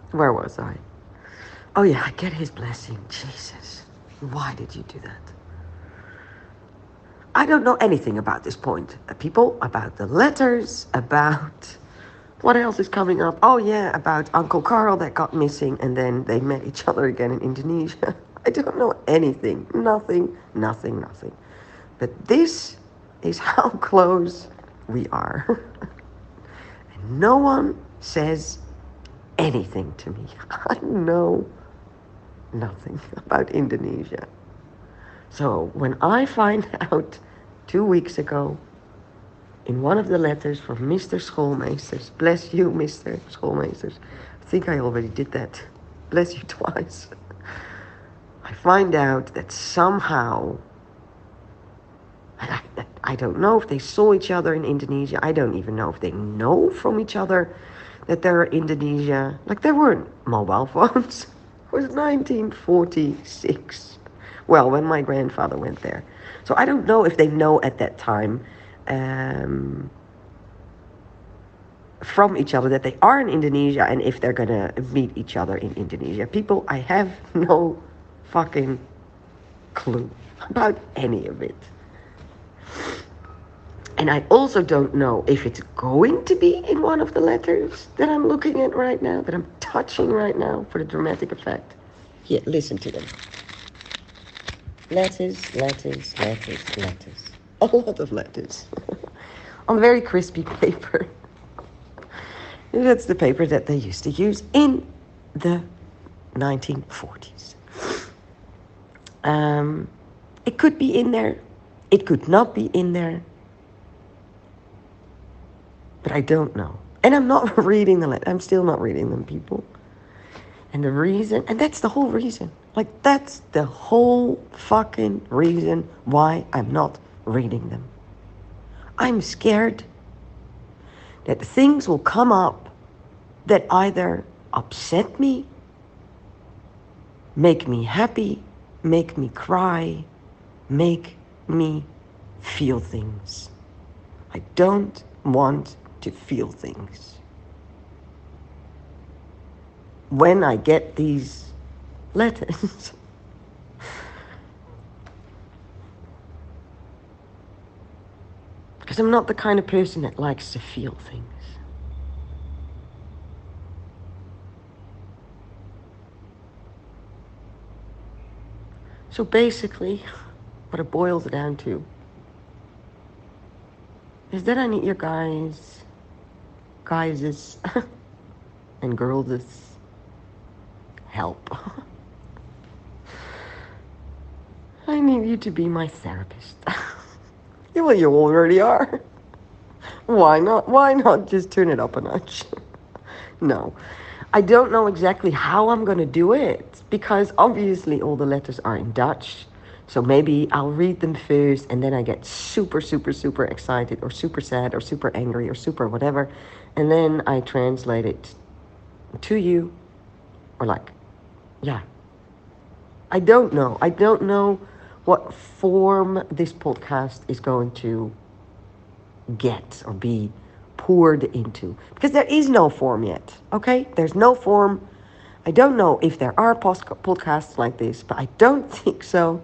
Where was I? Oh yeah, I get his blessing. Jesus. Why did you do that? I don't know anything about this point. People, about the letters, about what else is coming up? Oh yeah, about Uncle Carl that got missing and then they met each other again in Indonesia. I don't know anything. Nothing, nothing, nothing. But this is how close we are. And no one says anything to me. I know nothing about Indonesia. So when I find out 2 weeks ago in one of the letters from Mr. Schoolmeesters, bless you, Mr. Schoolmeesters, I think I already did that, bless you twice, I find out that somehow, I don't know if they saw each other in Indonesia, I don't even know if they know from each other that they're in Indonesia. Like, there weren't mobile phones. It was 1946. Well, when my grandfather went there. So I don't know if they know at that time from each other that they are in Indonesia and if they're gonna meet each other in Indonesia. People, I have no fucking clue about any of it. And I also don't know if it's going to be in one of the letters that I'm looking at right now, that I'm touching right now for the dramatic effect. Here, listen to them. Letters, letters, letters, letters. A lot of letters. On very crispy paper. That's the paper that they used to use in the 1940s. It could be in there. It could not be in there. But I don't know. And I'm not reading the letter. I'm still not reading them, people. And the reason, and that's the whole reason. Like, that's the whole fucking reason why I'm not reading them. I'm scared that things will come up that either upset me, make me happy, make me cry, make me feel things. I don't want to feel things. When I get these letters, because I'm not the kind of person that likes to feel things. So basically, what it boils down to is that I need your guys' and girls' help. I need you to be my therapist. Well, you already are. Why not? Why not just turn it up a notch? No. I don't know exactly how I'm going to do it because obviously all the letters are in Dutch. So maybe I'll read them first and then I get super, super, super excited or super sad or super angry or super whatever. And then I translate it to you or like, yeah. I don't know. I don't know what form this podcast is going to get or be poured into. Because there is no form yet, okay? There's no form. I don't know if there are podcasts like this, but I don't think so.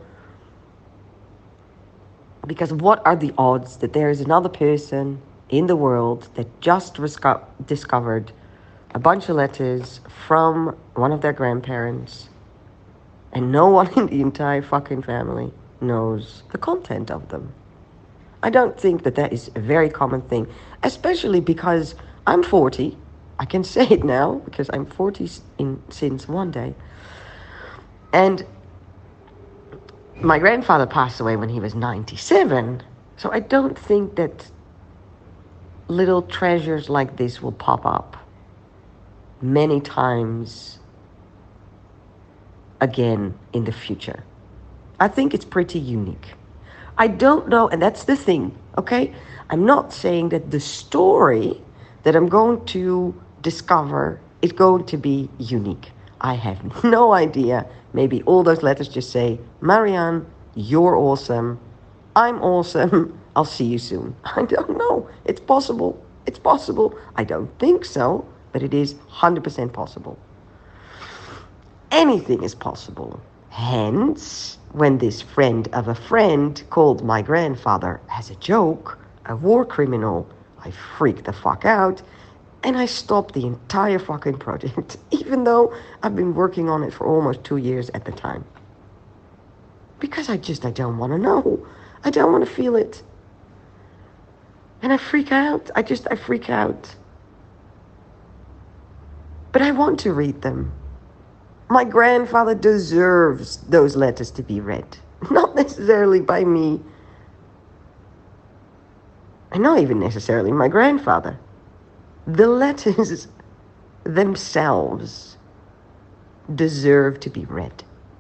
Because what are the odds that there is another person in the world that just discovered a bunch of letters from one of their grandparents and no one in the entire fucking family knows the content of them? I don't think that that is a very common thing, especially because I'm 40. I can say it now because I'm 40 since one day. And my grandfather passed away when he was 97. So I don't think that little treasures like this will pop up many times again in the future. I think it's pretty unique. I don't know, and that's the thing, okay? I'm not saying that the story that I'm going to discover is going to be unique. I have no idea. Maybe all those letters just say, Marianne, you're awesome. I'm awesome. I'll see you soon. I don't know. It's possible. It's possible. I don't think so, but it is 100% possible. Anything is possible. Hence, when this friend of a friend called my grandfather as a joke a war criminal, I freaked the fuck out and I stopped the entire fucking project, even though I've been working on it for almost 2 years at the time. Because I don't want to know. I don't want to feel it. And I freak out. I freak out. But I want to read them. My grandfather deserves those letters to be read. Not necessarily by me. And not even necessarily my grandfather. The letters themselves deserve to be read.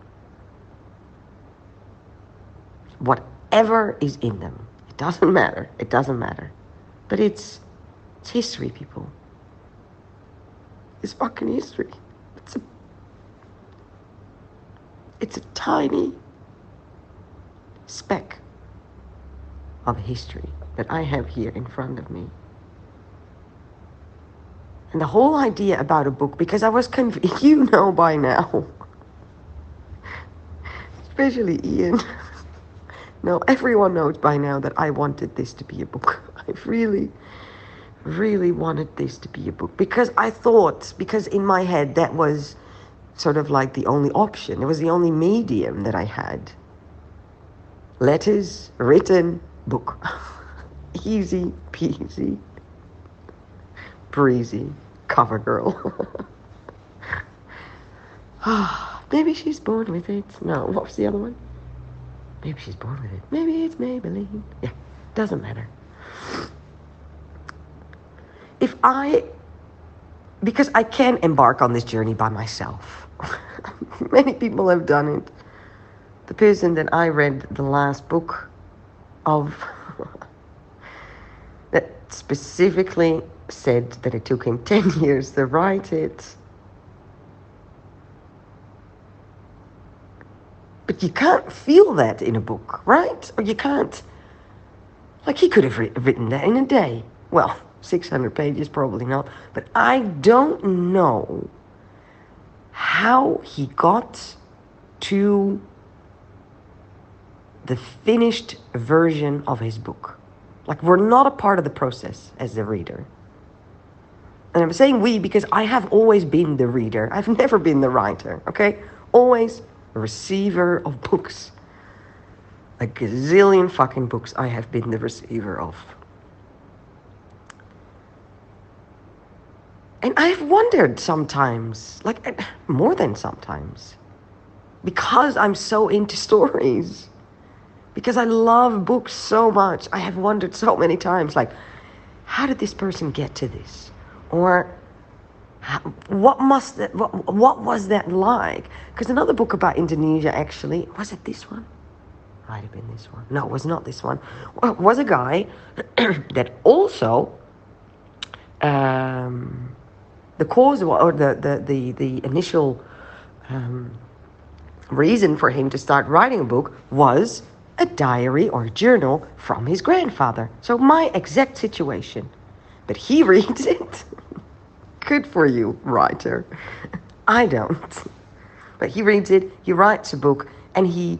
Whatever is in them. It doesn't matter. It doesn't matter. But it's history, people. It's fucking history. It's a tiny speck of history that I have here in front of me. And the whole idea about a book, because I was convinced, you know by now, especially Ian, no, everyone knows by now that I wanted this to be a book. I really, really wanted this to be a book because because in my head that was sort of like the only option. It was the only medium that I had. Letters, written, book. Easy peasy, breezy, cover girl. Maybe she's born with it. No, what was the other one? Maybe she's born with it. Maybe it's Maybelline. Yeah, doesn't matter. Because I can embark on this journey by myself. Many people have done it. The person that I read the last book of that specifically said that it took him 10 years to write it. But you can't feel that in a book, right? Or you can't. Like, he could have written that in a day. Well, 600 pages, probably not. But I don't know how he got to the finished version of his book. Like, we're not a part of the process as the reader. And I'm saying we because I have always been the reader. I've never been the writer, okay? Always a receiver of books. A gazillion fucking books I have been the receiver of. And I've wondered sometimes, like more than sometimes, because I'm so into stories, because I love books so much, I have wondered so many times, like, how did this person get to this? Or what was that like? Because another book about Indonesia, actually, was it this one? Might have been this one. No, it was not this one. Well, it was a guy that also, the cause or the initial reason for him to start writing a book was a diary or a journal from his grandfather. So my exact situation. But he reads it. Good for you, writer. I don't. But he reads it, he writes a book, and he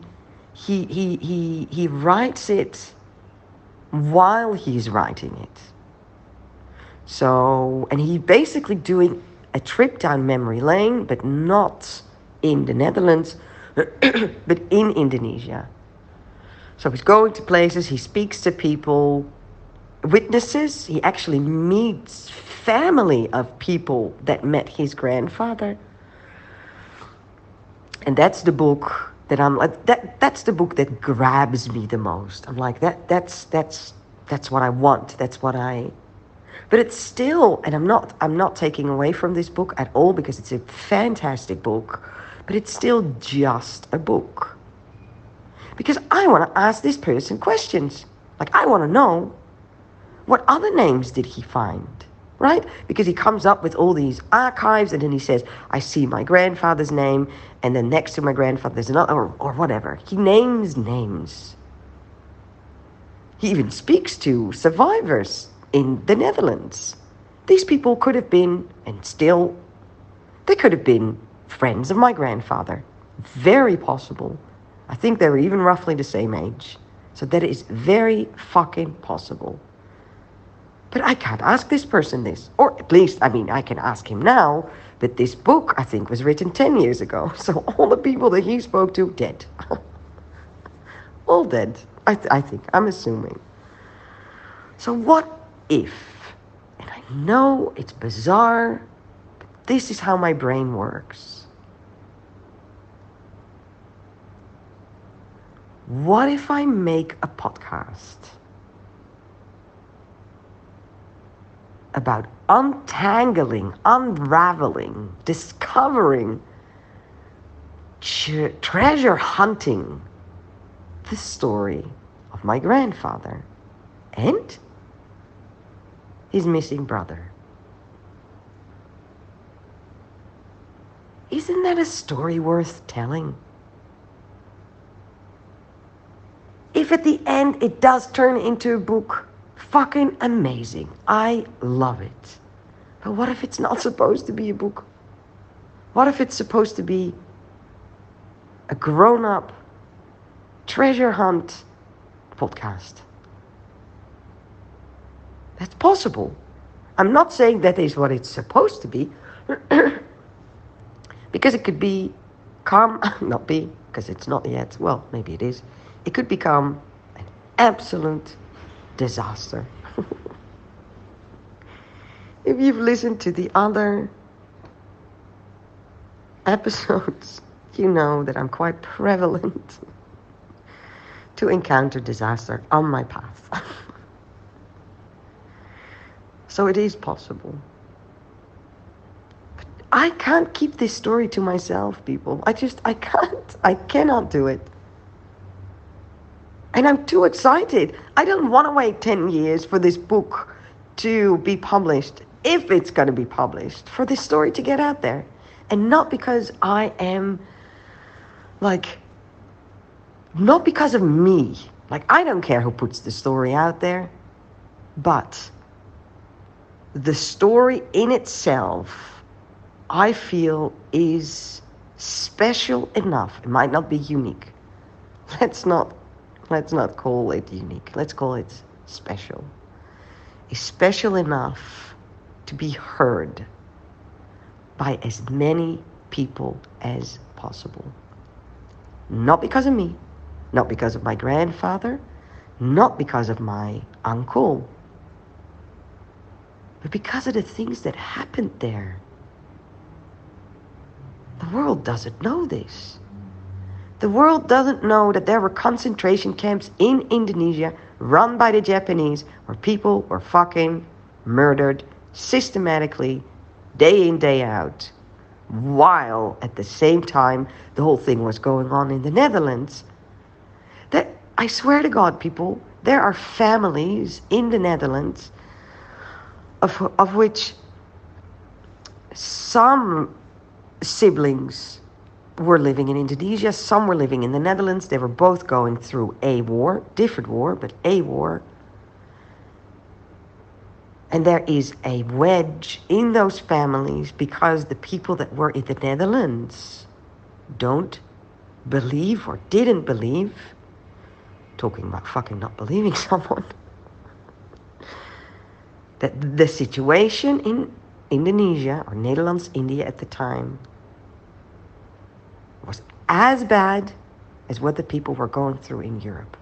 writes it while he's writing it. So, and he's basically doing a trip down memory lane, but not in the Netherlands, but in Indonesia. So he's going to places, he speaks to people, witnesses, he actually meets family of people that met his grandfather. And that's the book that I'm like, that's the book that grabs me the most. I'm like, that's what I want. That's what but it's still, and I'm not taking away from this book at all because it's a fantastic book, but it's still just a book. Because I want to ask this person questions. Like, I want to know, what other names did he find? Right? Because he comes up with all these archives and then he says, I see my grandfather's name, and then next to my grandfather there's another, or whatever. He names names. He even speaks to survivors in the Netherlands. These people could have been, and still, they could have been friends of my grandfather. Very possible. I think they were even roughly the same age. So that is very fucking possible. But I can't ask this person this. Or at least, I mean, I can ask him now. But this book, I think, was written 10 years ago. So all the people that he spoke to, dead. All dead, I think. I'm assuming. So what if, and I know it's bizarre, but this is how my brain works. What if I make a podcast about untangling, unraveling, discovering, treasure hunting the story of my grandfather and his missing brother? Isn't that a story worth telling? If at the end it does turn into a book, fucking amazing. I love it. But what if it's not supposed to be a book? What if it's supposed to be a grown-up treasure hunt podcast? That's possible. I'm not saying that is what it's supposed to be. Because it could not be, because it's not yet. Well, maybe it is. It could become an absolute disaster. If you've listened to the other episodes, you know that I'm quite prevalent to encounter disaster on my path. So it is possible. But I can't keep this story to myself, people. I can't. I cannot do it. And I'm too excited. I don't want to wait 10 years for this book to be published, if it's going to be published, for this story to get out there. And not because I am, not because of me. I don't care who puts the story out there. But the story in itself, I feel, is special enough. It might not be unique. Let's not call it unique. Let's call it special. It's special enough to be heard by as many people as possible. Not because of me, not because of my grandfather, not because of my uncle, but because of the things that happened there. The world doesn't know this. The world doesn't know that there were concentration camps in Indonesia run by the Japanese where people were fucking murdered systematically, day in, day out, while at the same time the whole thing was going on in the Netherlands. That, I swear to God, people, there are families in the Netherlands of which some siblings were living in Indonesia, some were living in the Netherlands. They were both going through a war, different war, but a war. And there is a wedge in those families because the people that were in the Netherlands don't believe or didn't believe, talking about fucking not believing someone, that the situation in Indonesia, or Nederlands India at the time, was as bad as what the people were going through in Europe.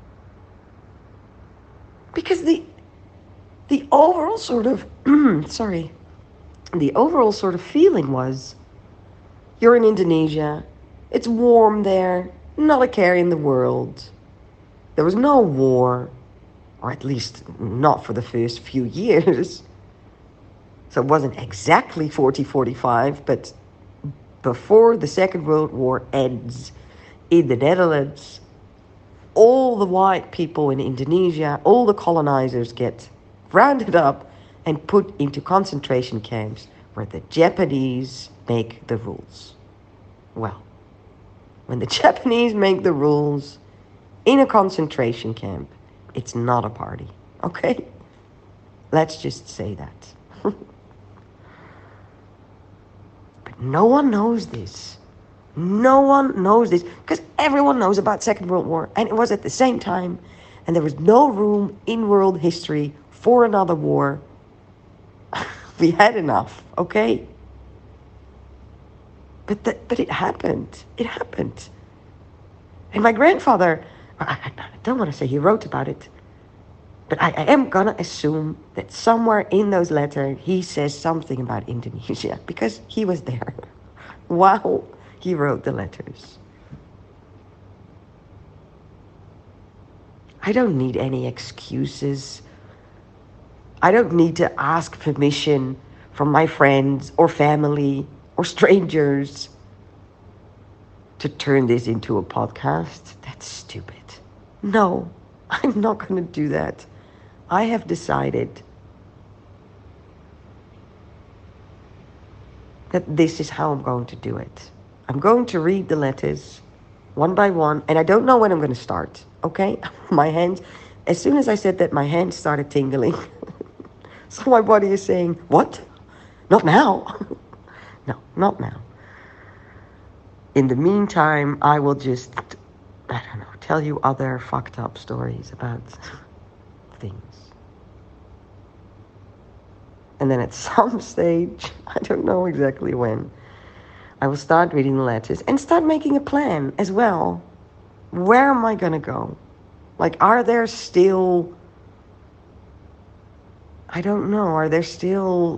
Because the overall sort of, the overall sort of feeling was, you're in Indonesia, it's warm there, not a care in the world. There was no war, or at least not for the first few years. So it wasn't exactly 40-45, but before the Second World War ends in the Netherlands, all the white people in Indonesia, all the colonizers get rounded up and put into concentration camps where the Japanese make the rules. Well, when the Japanese make the rules in a concentration camp, it's not a party, okay? Let's just say that. But No one knows this. No one knows this because everyone knows about Second World War, and it was at the same time, and there was no room in world history for another war. We had enough, okay? But it happened. It happened. And my grandfather, I don't want to say he wrote about it, but I am gonna assume that somewhere in those letters he says something about Indonesia because he was there while he wrote the letters. I don't need any excuses. I don't need to ask permission from my friends or family or strangers to turn this into a podcast. That's stupid. No, I'm not going to do that. I have decided that this is how I'm going to do it. I'm going to read the letters one by one, and I don't know when I'm going to start, okay? My hands, as soon as I said that, my hands started tingling. So my body is saying, what? Not now. No, not now. In the meantime, I will just, I don't know, tell you other fucked up stories about things. And then at some stage, I don't know exactly when, I will start reading the letters and start making a plan as well. Where am I going to go? Like, are there still, I don't know, are there still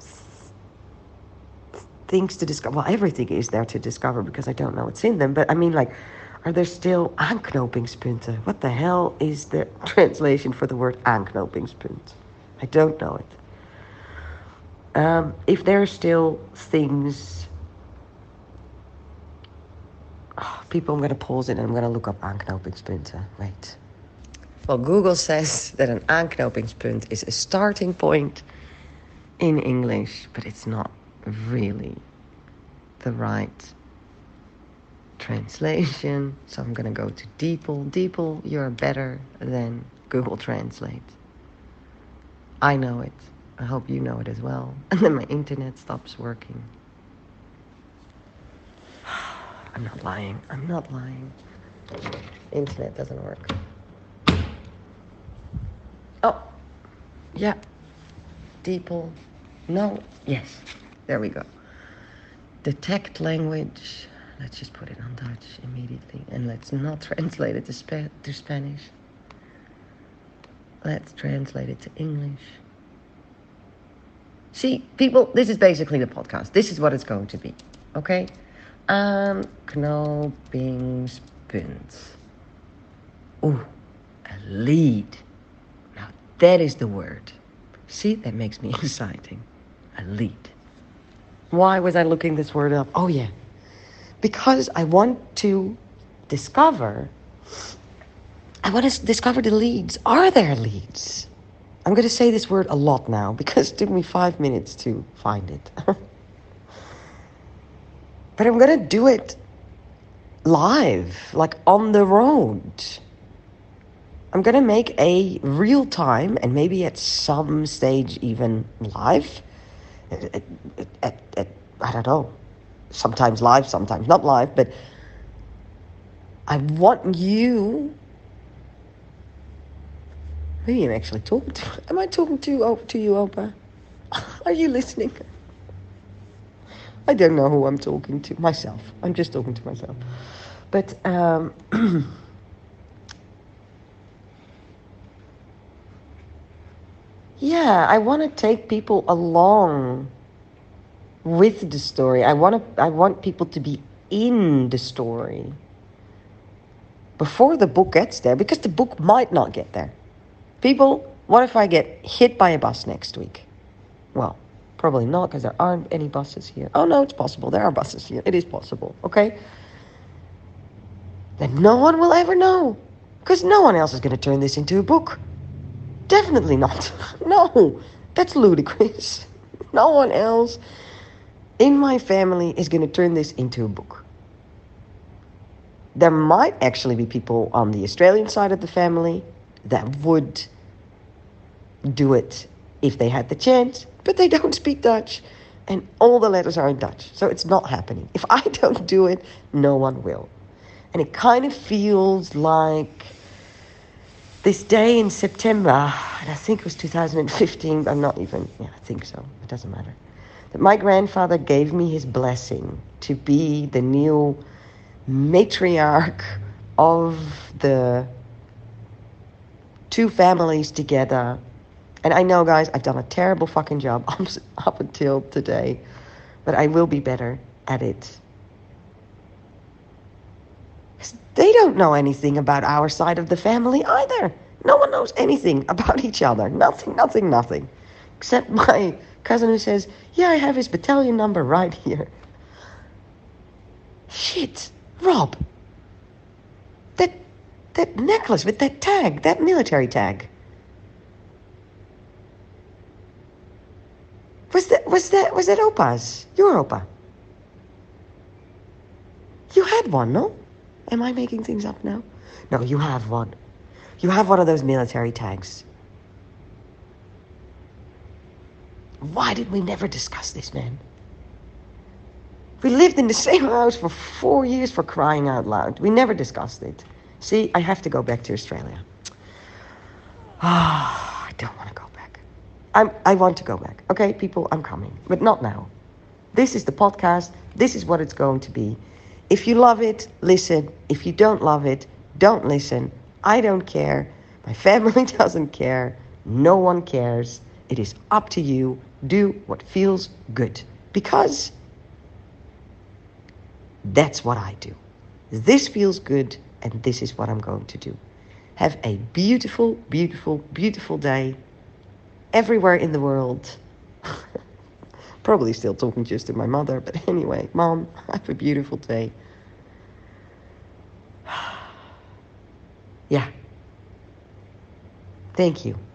things to discover? Well, everything is there to discover because I don't know what's in them. But I mean, like, are there still aanknopingspunten? What the hell is the translation for the word aanknopingspunt? I don't know it. If there are still things, people, I'm going to pause it and I'm going to look up aanknopingspunten. Wait. Well, Google says that an aanknopingspunt is a starting point in English, but it's not really the right translation. So I'm going to go to DeepL. DeepL, you're better than Google Translate. I know it. I hope you know it as well. And then my internet stops working. I'm not lying. I'm not lying. Internet doesn't work. Oh, yeah. DeepL. No. Yes. There we go. Detect language. Let's just put it on Dutch immediately. And let's not translate it to Spanish. Let's translate it to English. See, people, this is basically the podcast. This is what it's going to be. Okay? Aanknopingspunt. Ooh, a lead. Now that is the word. See, that makes me exciting. A lead. Why was I looking this word up? Oh yeah. Because I want to discover the leads. Are there leads? I'm going to say this word a lot now because it took me 5 minutes to find it. But I'm going to do it live, like on the road. I'm going to make a real time and maybe at some stage even live. I don't know. Sometimes live, sometimes not live. But I want you... Maybe I'm actually talking to... Am I talking to you, Opa? Are you listening? I don't know who I'm talking to. Myself. I'm just talking to myself. But... yeah, I want to take people along with the story. I want people to be in the story before the book gets there, because the book might not get there. People, what if I get hit by a bus next week? Well, probably not, because there aren't any buses here. Oh no, it's possible. There are buses here. It is possible, okay? Then no one will ever know, because no one else is going to turn this into a book. Definitely not. No, that's ludicrous. No one else in my family is going to turn this into a book. There might actually be people on the Australian side of the family that would do it if they had the chance, but they don't speak Dutch. And all the letters are in Dutch. So it's not happening. If I don't do it, no one will. And it kind of feels like this day in September, and I think it was 2015, I'm not even, I think so, it doesn't matter, that my grandfather gave me his blessing to be the new matriarch of the two families together. And I know, guys, I've done a terrible fucking job up until today, but I will be better at it. They don't know anything about our side of the family either. No one knows anything about each other. Nothing. Except my cousin who says, yeah, I have his battalion number right here. Shit, Rob. That necklace with that tag, that military tag. Was that Opa's? Your Opa? You had one, no? Am I making things up now? No, you have one. You have one of those military tags. Why did we never discuss this, man? We lived in the same house for 4 years, for crying out loud. We never discussed it. See, I have to go back to Australia. I don't want to go back. I want to go back. Okay, people, I'm coming. But not now. This is the podcast. This is what it's going to be. If you love it, listen. If you don't love it, don't listen. I don't care. My family doesn't care. No one cares. It is up to you. Do what feels good. Because that's what I do. This feels good, and this is what I'm going to do. Have a beautiful, beautiful, beautiful day everywhere in the world. Probably still talking just to my mother, but anyway, Mom, have a beautiful day. Yeah. Thank you.